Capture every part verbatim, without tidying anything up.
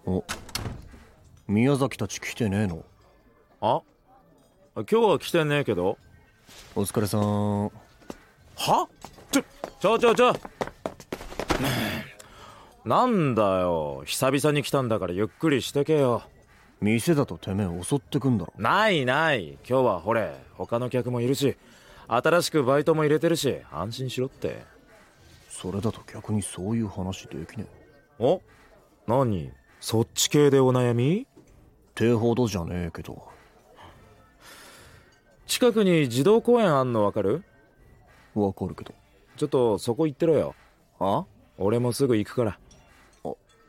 お、宮崎たち来てねえの？ あ、今日は来てねえけど。 お疲れさん。 は？ちょ、ちょちょちょなんだよ、久々に来たんだからゆっくりしてけよ。 店だとてめえ襲ってくんだろ。 ないない、今日はほれ他の客もいるし、新しくバイトも入れてるし、安心しろって。 それだと逆にそういう話できねえ。 お、何そっち系でお悩み？ ってほどじゃねえけど。 近くに児童公園あんの分かる？ わかるけど。 ちょっとそこ行ってろよ。 あ？ 俺もすぐ行くから。 あ。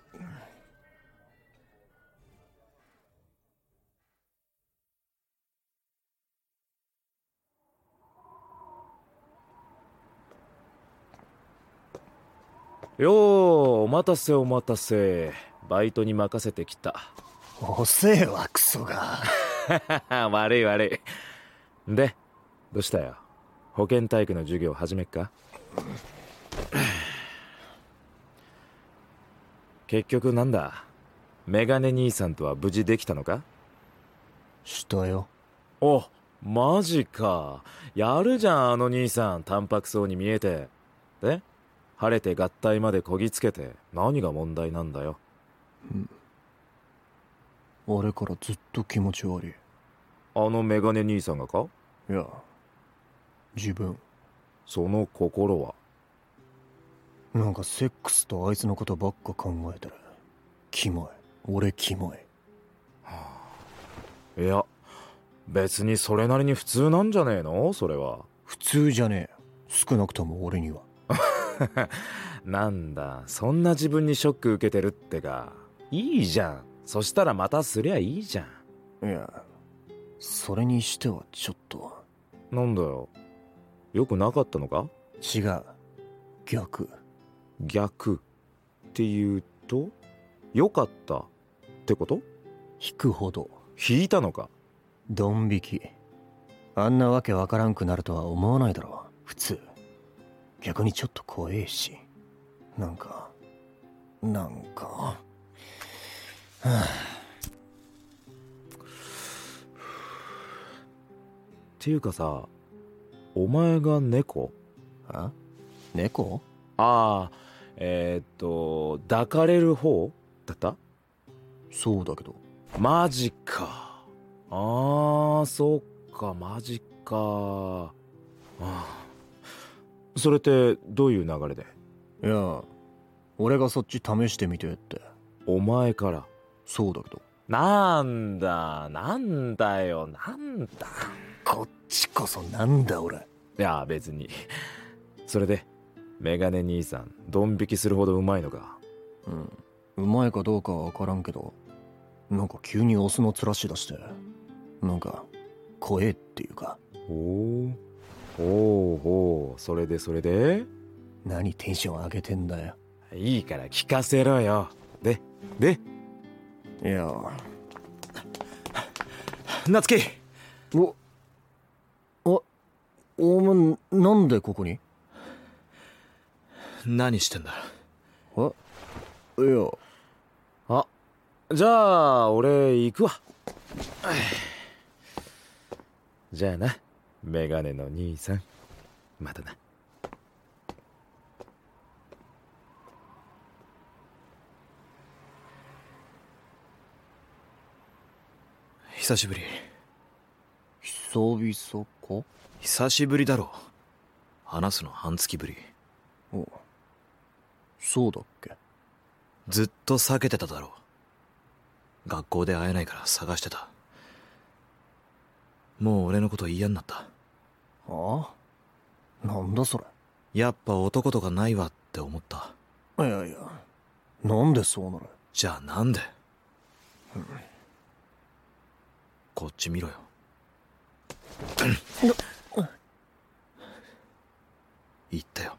よー、お待たせお待たせ。バイトに任せてきた。 遅えわクソが。 悪い悪い。で、どうしたよ。保健体育の授業始めっか？結局なんだ、メガネ兄さんとは無事できたのか？ したよ。 お、マジか。やるじゃんあの兄さん、淡白そうに見えて。で、晴れて合体までこぎつけて何が問題なんだよ。 うん。あれからずっと気持ち悪い。 あのメガネ兄さんがか？ いや、自分。 その心は？ なんかセックスとあいつのことばっか考えてる。キモい。俺キモい。 はあ、いや、別にそれなりに普通なんじゃねえの？それは。 普通じゃねえ。少なくとも俺には。 なんだ、そんな自分にショック受けてるってか。いいじゃん。そしたらまたすりゃいいじゃん。 いや、それにしてはちょっと。 なんだよ。よくなかったのか？ 違う。逆。 逆っていうと、よかったってこと？ 引くほど。 引いたのか？ ドン引き。あんなわけわからんくなるとは思わないだろう、普通。逆にちょっと怖えし。なんか、なんか。はあ、 っていうかさ、お前が猫？ あ？猫？ ああ、えー、っと、抱かれる方だった？ そうだけど。 マジか。ああ、そっか、マジか。ああ。それってどういう流れで？ いや、俺がそっち試してみてって。 お前から？ そうだけど。 なんだ、なんだよ、なんだ。 こっちこそなんだ俺。 いや、別に。それで、メガネ兄さん、ドン引きするほどうまいのか？ うん。うまいかどうかはわからんけど、なんか急にオスの面し出して、なんか、怖えっていうか。 おお。おうおう、それでそれで？ 何テンション上げてんだよ。 いいから聞かせろよ。で、で？ いや。 夏希！ お、あ、お前、なんでここに？ 何してんだ？ え？いや。 あ、じゃあ、俺行くわ。じゃあな、メガネの兄さん。またな。 久しぶり。 久々か？ 久しぶりだろ。話すの半月ぶり。 お、そうだっけ？ ずっと避けてただろ。学校で会えないから探してた。もう俺のこと嫌になった。 ああ？なんだそれ。 やっぱ男とかないわって思った。 いやいや、なんでそうなる？ じゃあなんで？ うん、 こっち見ろよ。言ったよ。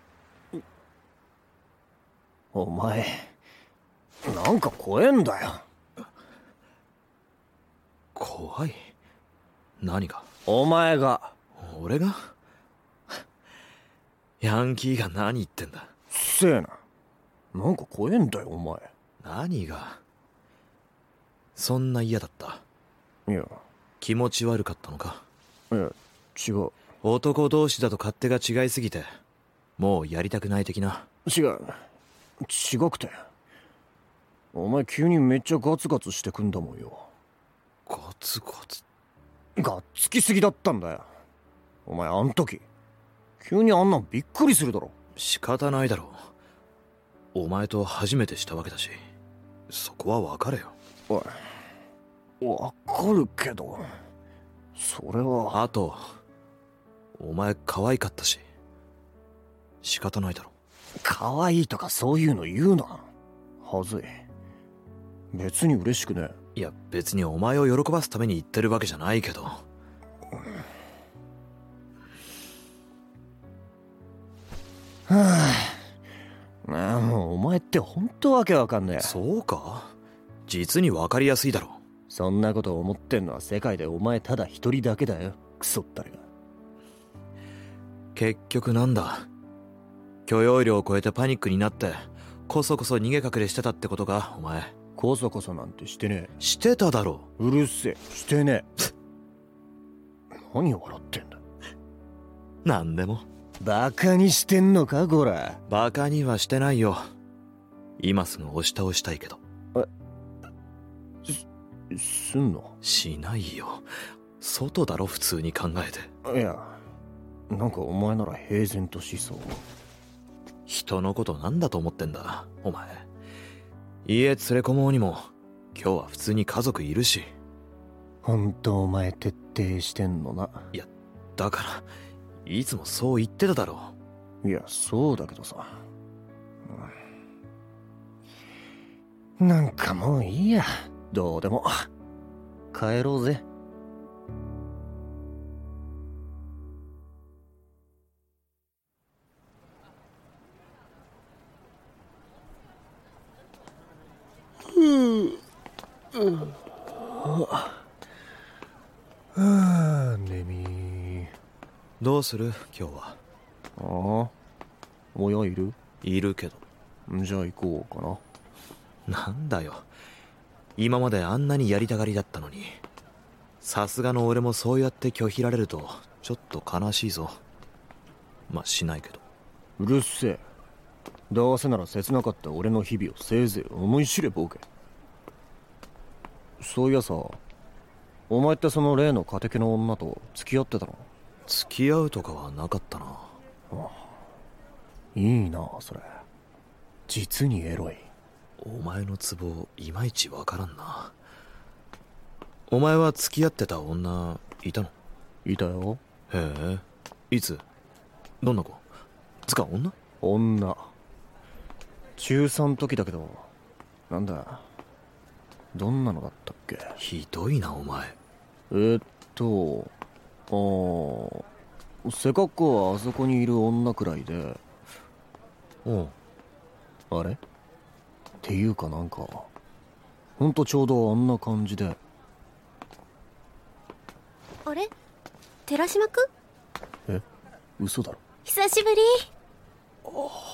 お前、なんか怖えんだよ。 怖い？何が？ お前が。 俺が？ヤンキーが何言ってんだ。 せえな。なんか怖えんだよお前。 何が？ そんな嫌だった？ いや気持ち悪かったのか？ いや違う男同士だと勝手が違いすぎてもうやりたくない的な。 違う違くて、お前急にめっちゃガツガツしてくんだもんよ。 ガツガツガッツきすぎだったんだよ。お前あん時急にあんなんびっくりするだろ。 仕方ないだろう。お前と初めてしたわけだし、そこは別れよ。 おいわかるけど、それは。 あとお前可愛かったし仕方ないだろ。 可愛いとかそういうの言うな。はずい。別に嬉しくねえ。 いや別にお前を喜ばすために言ってるわけじゃないけど。 はあ、ああもうお前ってほんとわけわかんねえ。 そうか？実に分かりやすいだろ。 そんなこと思ってんのは世界でお前ただ一人だけだよ、クソったれが。 結局なんだ、許容量を超えてパニックになってこそこそ逃げ隠れしてたってことか？お前こそこそなんてしてねえ。 してただろ。 うるせえ、してねえ。何を笑ってんだ。 なんでもバカにしてんのかこら。 バカにはしてないよ。今すぐ押し倒したいけど。 えす、すんの？ しないよ。外だろ普通に考えて。 いやなんかお前なら平然としそう。 人のことなんだと思ってんだお前。家連れ込もうにも今日は普通に家族いるし。 ほんとお前徹底してんのな。 いやだからいつもそう言ってただろ。 いやそうだけどさ、うん、なんかもういいや、どうでも。帰ろうぜ。ああ眠い。 どうする今日は？ ああ親いる？ いるけど。 じゃあ行こうかな。 なんだよ、今まであんなにやりたがりだったのに。さすがの俺もそうやって拒否られるとちょっと悲しいぞ。まあしないけど。 うるせえ。どうせなら切なかった俺の日々をせいぜい思い知れボケ。そういやさ、お前ってその例の家敵の女と付き合ってたの？ 付き合うとかはなかったな。 ああいいなそれ。実にエロい。 お前のツボいまいちわからんな。お前は付き合ってた女いたの？ いたよ。 へえ、いつ？どんな子？つか女？ 女。中さん時だけど、なんだどんなのだったっけ？ ひどいなお前。 えー、っとああ背格好はあそこにいる女くらいで。 おう。 あれっていうかなんかほんとちょうどあんな感じで。 あれ寺島くん？ え嘘だろ。 久しぶり。 あ